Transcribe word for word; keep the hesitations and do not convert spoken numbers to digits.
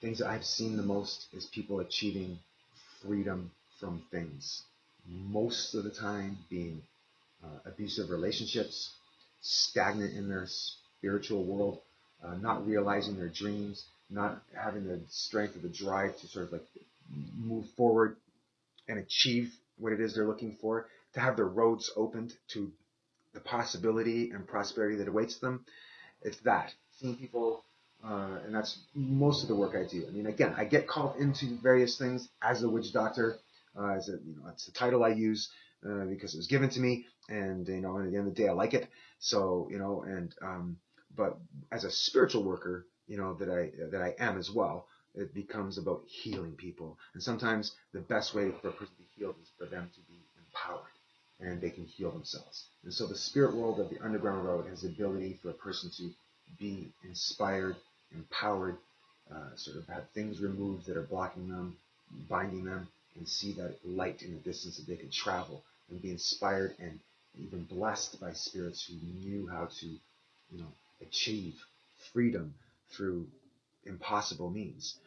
things that I've seen the most is people achieving freedom from things. Most of the time being uh, abusive relationships, stagnant in their spiritual world, uh, not realizing their dreams, not having the strength or the drive to sort of like move forward and achieve what it is they're looking for, to have their roads opened to the possibility and prosperity that awaits them. It's that. Seeing people, uh, and that's most of the work I do. I mean, again, I get called into various things as a witch doctor. Uh, as a, you know, that's the title I use uh, because it was given to me, and you know, and at the end of the day, I like it. So, you know, and um, but as a spiritual worker, you know, that I that I am as well, it becomes about healing people. And sometimes the best way for a person to be healed is for them to be empowered, and they can heal themselves. And so the spirit world of the Underground Road has the ability for a person to be inspired, empowered, uh, sort of have things removed that are blocking them, binding them, and see that light in the distance that they can travel and be inspired and even blessed by spirits who knew how to, you know, achieve freedom through impossible means.